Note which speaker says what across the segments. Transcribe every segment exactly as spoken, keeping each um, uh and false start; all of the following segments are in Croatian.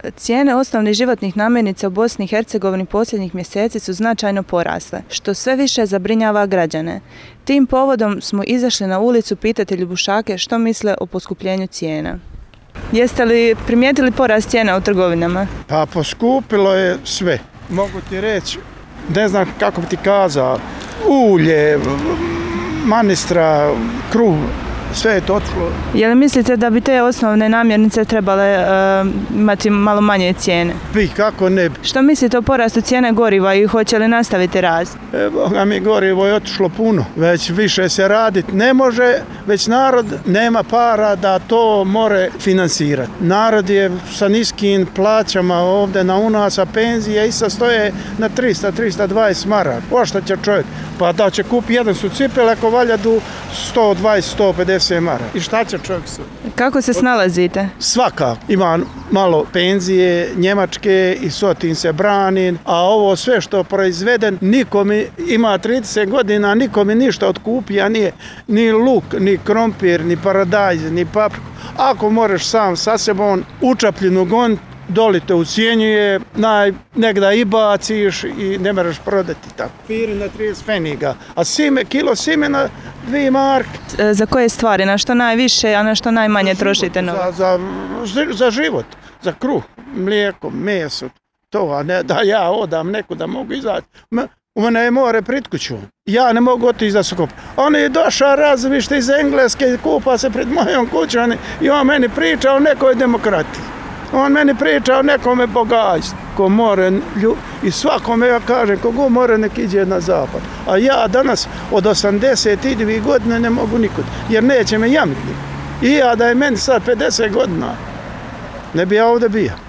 Speaker 1: Cijene osnovnih životnih namirnica u Bosni i Hercegovini posljednjih mjeseci su značajno porasle, što sve više zabrinjava građane. Tim povodom smo izašli na ulicu pitati Ljubušake što misle o poskupljenju cijena. Jeste li primijetili porast cijena u trgovinama?
Speaker 2: Pa poskupilo je sve. Mogu ti reći, ne znam kako bi ti kazao, ulje, manistra, kruh, sve je to otišlo.
Speaker 1: Je li mislite da bi te osnovne namirnice trebale uh, imati malo manje cijene?
Speaker 2: Bi, kako ne bi.
Speaker 1: Što mislite o porastu cijene goriva i hoće li nastaviti rast?
Speaker 2: E, Boga mi, gorivo je otišlo puno. Već više se raditi ne može, već narod nema para da to more finansirati. Narod je sa niskim plaćama ovdje na u nas, a penzije isto stoje na trista do trista dvadeset maraka. Pošto će čovjek? Pa da će kupi jedan su cipele ako valja du sto dvadeset do sto pedeset maraka. I šta će čovjek se?
Speaker 1: Kako se snalazite?
Speaker 2: Svaka ima malo penzije, njemačke i sotin se brani, a ovo sve što proizveden, nikome ima trideset godina, nikome ništa otkupija nije, ni luk, ni krompir, ni paradajz, ni papriku. Ako možeš sam sa sebom učapljenu gon, doli te ucijenjuje, naj, negda i baciš i ne možeš prodati tako. Piri na trideset pfeniga, a sime, kilo simena dvije marke.
Speaker 1: Za koje stvari, na što najviše, a na što najmanje za trošite novac?
Speaker 2: Za, za, za život, za kruh, mlijeko, meso, to, a ne da ja odam neku da mogu izaći. U mene je more pred kućom. Ja ne mogu otići da se kupa. On je došao razvište iz Engleske i kupa se pred mojom kućom i on meni priča o nekoj demokratiji. On meni priča o nekome bogatstvu, ko more, i svakome ja kažem, kogo more nek iđe na zapad. A ja danas od osamdeset dvije godine ne mogu nikud, jer neće me jamiti. I ja da je meni sad pedeset godina, ne bi ja ovdje bio.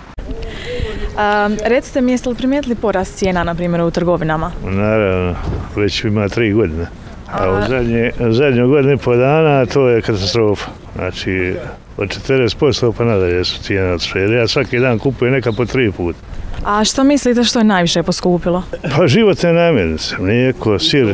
Speaker 3: A, recite mi, jeste li primijetili porast cijena, na primjer, u trgovinama?
Speaker 4: Naravno, već ima tri godine. A u zadnje, zadnje godine po dana to je katastrofa. Znači, od četrdeset posto pa nadalje su cijene otišle. Jer ja svaki dan kupujem neka po tri puta.
Speaker 3: A što mislite što je najviše poskupilo?
Speaker 4: Pa životne namirnice, mlijeko, sir,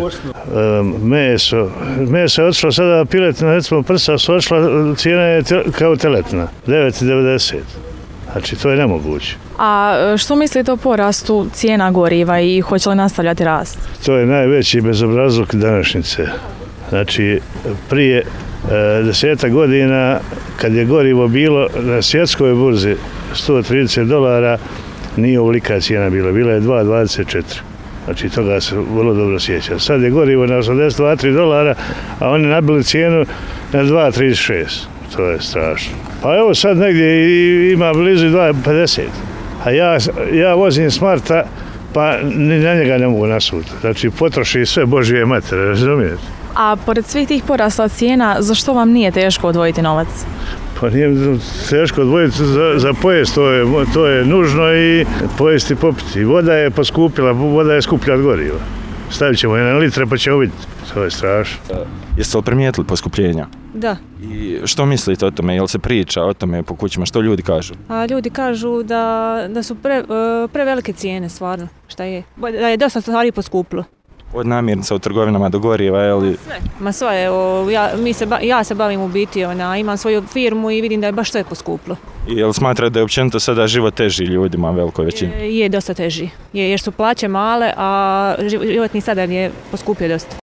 Speaker 4: meso. Meso je otišlo sada, piletina, recimo prsa su otišla, cijena je kao teletina, devet devedeset. Znači, to je nemoguće.
Speaker 3: A što mislite o porastu cijena goriva i hoće li nastavljati rast?
Speaker 4: To je najveći bezobrazluk današnjice. Znači, prije e, deseta godina, kad je gorivo bilo na svjetskoj burzi sto trideset dolara, nije ovolika cijena bila, bila je dva dvadeset četiri. Znači, toga se vrlo dobro sjeća. Sad je gorivo na osamdeset dva tri dolara, a oni nabili cijenu na dva trideset šest. To je strašno. Pa evo sad negdje ima blizu dva pedeset. A ja, ja vozim Smarta, pa ni na njega ne mogu nasuti. Znači, potroši sve Božje matere, razumijete?
Speaker 3: A pored svih tih porasta cijena, zašto vam nije teško odvojiti novac?
Speaker 4: Pa nije teško odvojiti za, za pojest, to je, to je nužno i pojesti i popiti. Voda je poskupila, voda je skuplja od goriva. Stavit ćemo je na litre pa ćemo vidjeti. To je strašno.
Speaker 5: Jeste li primijetili poskupljenja?
Speaker 1: Da.
Speaker 5: I što mislite o tome? Jel se priča o tome po kućima? Što ljudi kažu?
Speaker 1: A ljudi kažu da, da su pre, prevelike cijene stvarno. Šta je? Da je dosta stvari poskupilo.
Speaker 5: Od namirnica u trgovinama do goriva, je li?
Speaker 1: Sve. Ma sve, evo, ja, mi se, ja se bavim u biti, ona, imam svoju firmu i vidim da je baš sve poskupilo.
Speaker 5: I jel smatrate da je općenito sada život teži ljudima, velikoj većini?
Speaker 1: Je, je dosta teži, je, jer su plaće male, a životni standard je poskupio dosta.